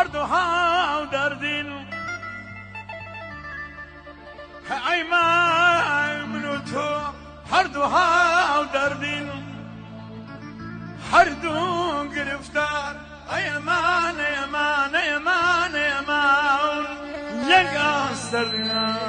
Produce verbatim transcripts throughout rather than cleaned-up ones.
هردوها ودردين أي ما منوتو هردوها ودردين هردو گرفتار أي أمان أي أمان أي أمان أي أمان يقاصرنا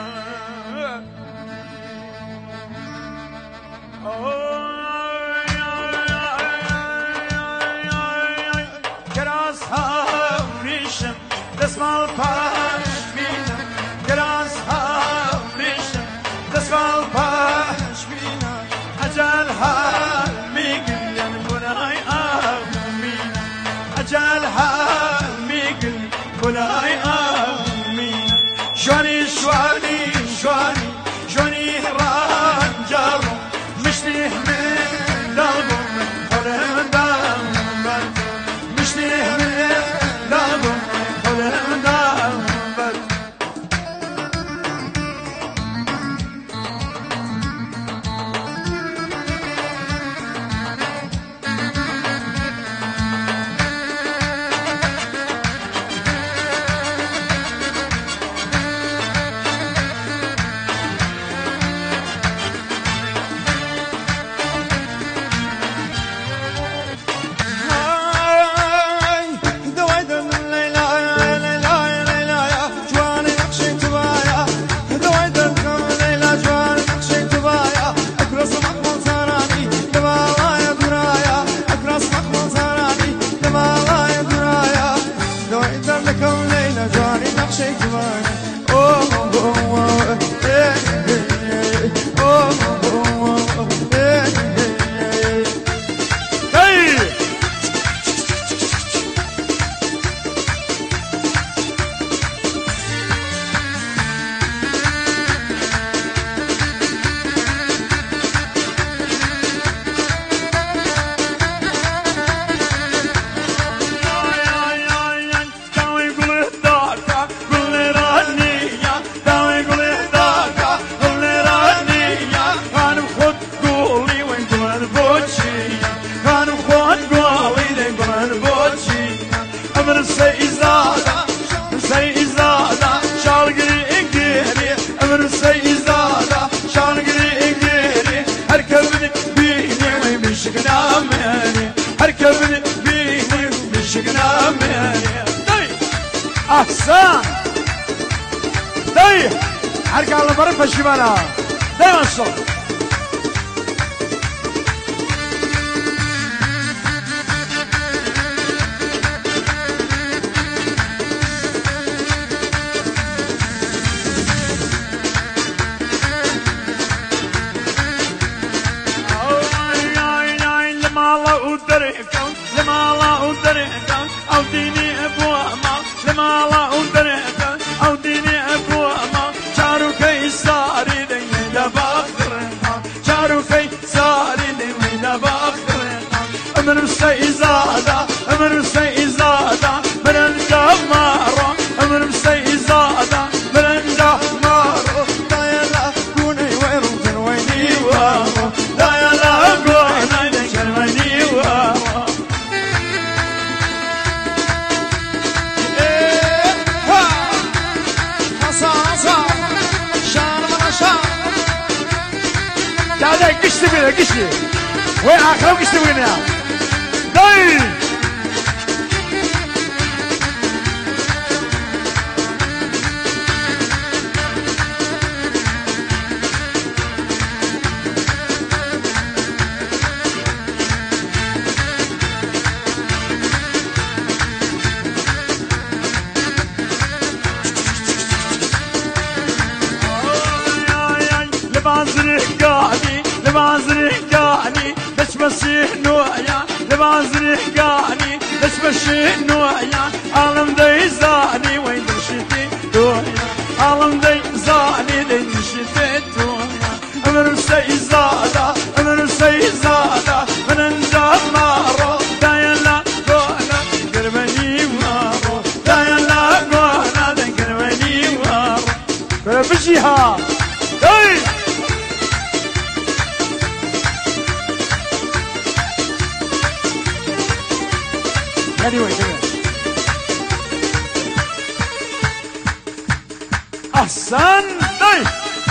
كراسها وريشم دسمال باش بينا كراسها وريشم دسمال باش بينا أجلها ميقل ينقل هاي آمين أجلها ميقل كل هاي آمين شواني شواني شواني شواني رانجارو مشتيه من دلبو من خلهم دلبو مشتيه من دلبو من خلهم دلبو أحسن داي حركة على المرة فشبنا دايما الصوت لما الله أدركم لما الله أدركم أو ديني أبوما لما الله أدركم أو ديني أبوما شارو كي ساري ديني لباخرها شارو كي ساري ديني لباخرها أمر سيزادة أمر سيزادة من الجمارة أمر سيزادة من الجمارة لا يلا كوني ويروتن ويني وامو لا يلا كوني ويني وامو هذا قشتي بينا قشتي وين آخر قشتي بينا داي لبازرقاني لبازرقاني ليش مسيح نوعيا لبازرقاني ليش مسيح نوعيا عالم دي زاني وين دشتي دويا عالم دي زاني دي دشتي دويا أمر سيزادة أمر سيزادة من الجمارة دايلا قونا قربني مارو دايلا قونا قربني مارو بشيها داي Anyway, come here. أحسن طيب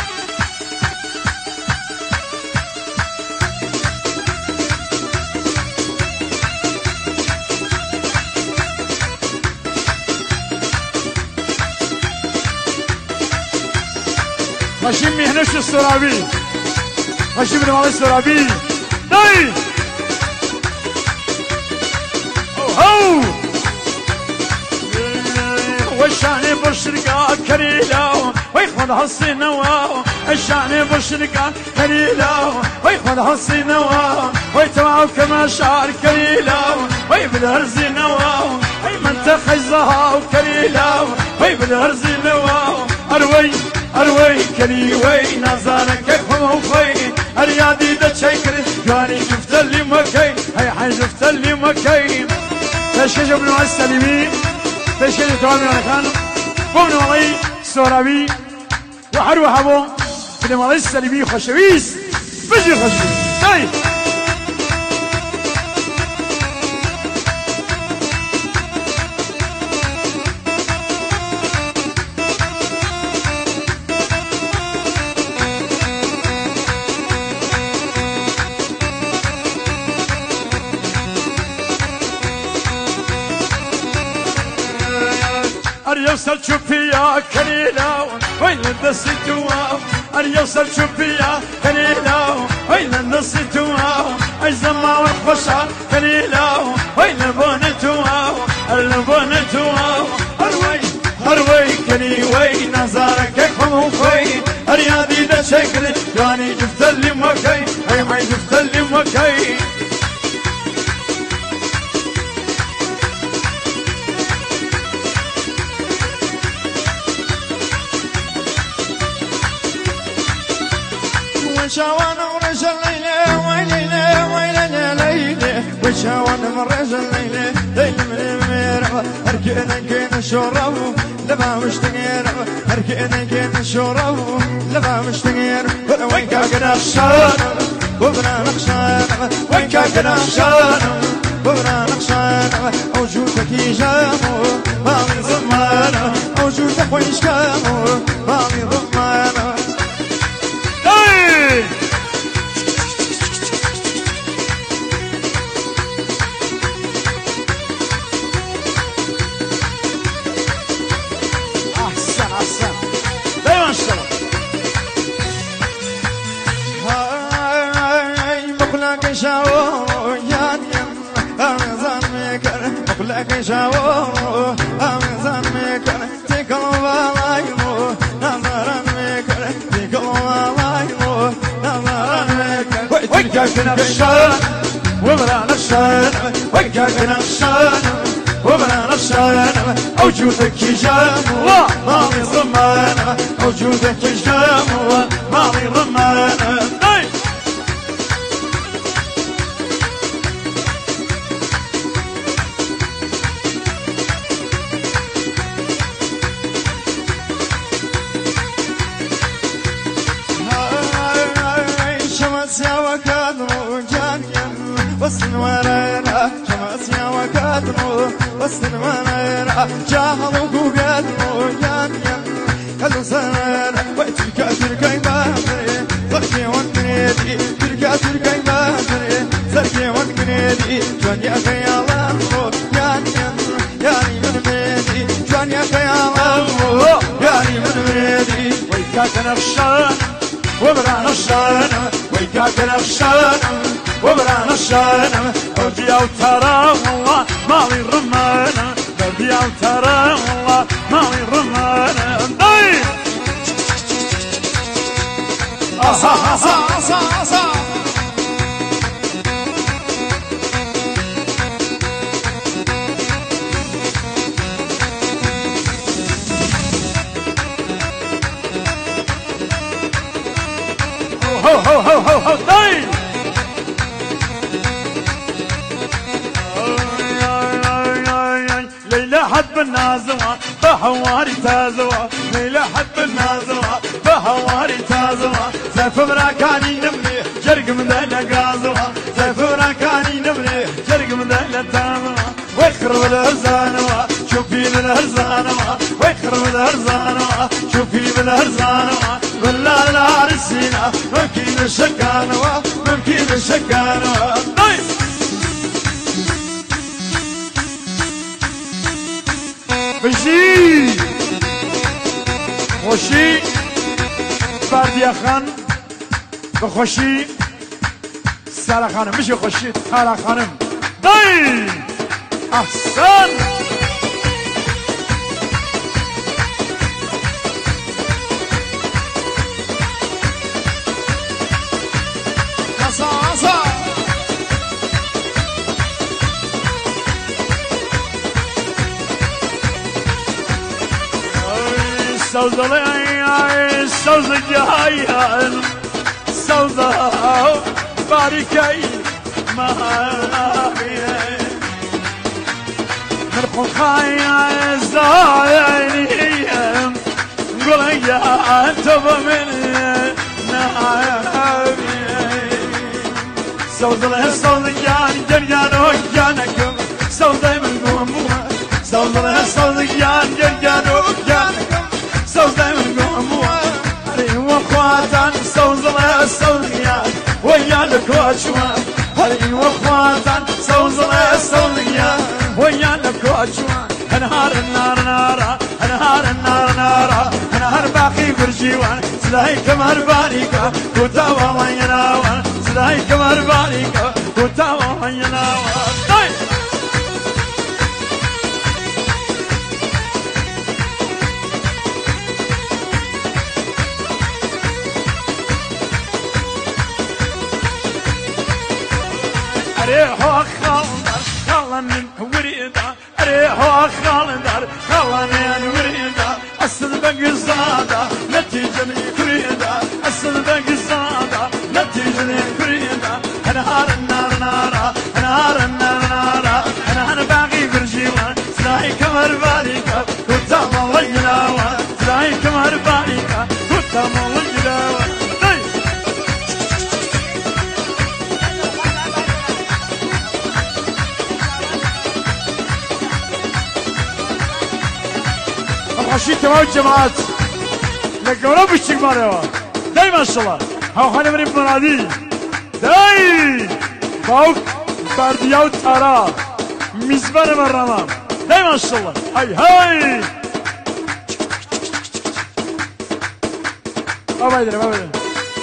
هاشم مهنش السرابي هاشم بن مالي السرابي طيب هو والشاني بالشرقة كريلا ويخوض هالصينوا الشاني بالشرقة كريلا ويخوض هالصينوا ويتوعوا كما شعر كريلا ويبدأ زينوا ويمن تخزها كريلا ويبدأ زينوا أروي أروي كري وي نظرك كيف هو خوي أريادي دا شكر جواني شفت اللي مكي هاي حي شفت اللي مكي تشجع ابن السليمين تشجع توامي ونكان قمنا والله سورابي وحرو حبو ابن والله السليمين خشويس بجي خشويس طيب أريوصل شوفيا كليلا وين النسيتوا أريوصل شوفيا كليلا وين النسيتوا أجزما والخشا كليلا وين بونتوا البونتوا أروي أروي كلي وين نظرك كيفهم خوي أريادي دا شكل جواني جفت اللي مكي هاي ما جفت اللي مكي وشاوان ورجل الليلة ويليلة ويليلة ليلة وشاوان ورجل الليلة ليلة من الميرة أركينا كينا شورو لما مشتغير أركينا كينا شورو لما مشتغير وين كاكنا خشان وبنا نخشان وين كاكنا خشان وبنا نخشان وجودك يجامو مامي ضمانة وجودك ويش كامو مامي ضمانة أحسن أحسن دايما اشتغل هاي مقلق شاور يانيا أمزان ميكر مقلق شاور أمزان ميكر تقلب لايمو نظرا ميكر تقلب لايمو نظرا ميكر ويكاك نخشان وبلا نخشان ويكاك نخشان وبلا نخشان وجودك يجام ماضي ضمان وجودك يجام ماضي ضمان شمس يا وكادمو جانيا وصل ورانا شمس يا وكادمو وصل ورانا جاهل وقادمو جانيا كل سنة ويتركا تركا يبادري زرقي وانقنيدي تركا تركا يبادري زرقي وانقنيدي جانيا خيالامو جانيا ياني من بيدي جانيا خيالامو ياني من بيدي ويكاك نخشان وبلا نخشان ويكاك نخشان وبلا نخشان قلبي اوترى والله مالي الرمان قلبي اوترى والله مالي الرمان طيب أصا أصا أصا أصا هو هو هو هو هو طيب ليلى حب النازوة بحواري تازوة ليلى حب النازوة بحواري تازوة زيف براكاني نملي جرق من ذيلة قازوة زيف براكاني نملي جرق من ذيلة تازوة ويخرب الهرزانوة شوفين الهرزانوة ويخرب الهرزانوة شوفي بالهرزانة ولا العرسينا ممكن الشكانة ممكن الشكانة بجي خوشي برديا خان بخوشي سارة خانم مش خوشي تارا خانم داي احسن سوزلي سوزجاي سوزا باركاي ما نرقو خايا زايني نقول يا انت من نهاري سوزلي سوزجاي جرجانو جانكم سوزي من قوم سوزلي سوزجاي جرجانو جانكم سوزي من قوم هري وخواتان سوزلي سوزجاي ويا الكوشوا هري وخواتان سوزلي سوزجاي ويا الكوشوا انهار النار نارا انهار النار نارا انهار باقي برجيوان سلاي كمر باريكا كوتا والله يناوان سلاي كمر باريكا كوتا والله يناوان ريحو خالدر خلاني وريدا ريحو خالدر خلاني وريدا أصل بقصادا نتيجة كريدا أصل بقصادا نتيجة كريدا أنهار النار نارا أنهار النار نارا أنا أنا باقي برجيوان سلاي كمر باريكا كنت الله يلاوان سلاي كمر باريكا كنت الله يلاوان خوشی تمام جماعت لقونا بشتك ماريوا داي ما شاء الله هاو خاني مريم مرادي داي باوك باردياو تارا ميزبان مرمام داي ما شاء الله هاي هاي ما بايدري ما بايدري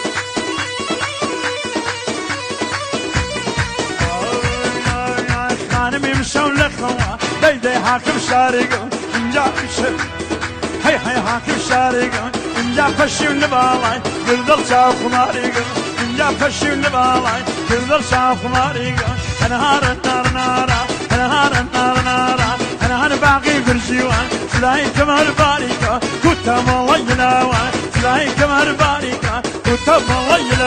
خانم يمشون لخوا داي داي حاكم شارقو انجا بشر هاي هاي حاكم شارقو انجا فشيو نبالاي قلدر شاف ماريقو انجا فشيو نبالاي قلدر شاف ماريقو انهار النار نارا انهار النار نارا انهار باقي برجيوان سلاي كمر باريكو كتم الله يناوان سلاي كمر باريكو كتم الله يناوان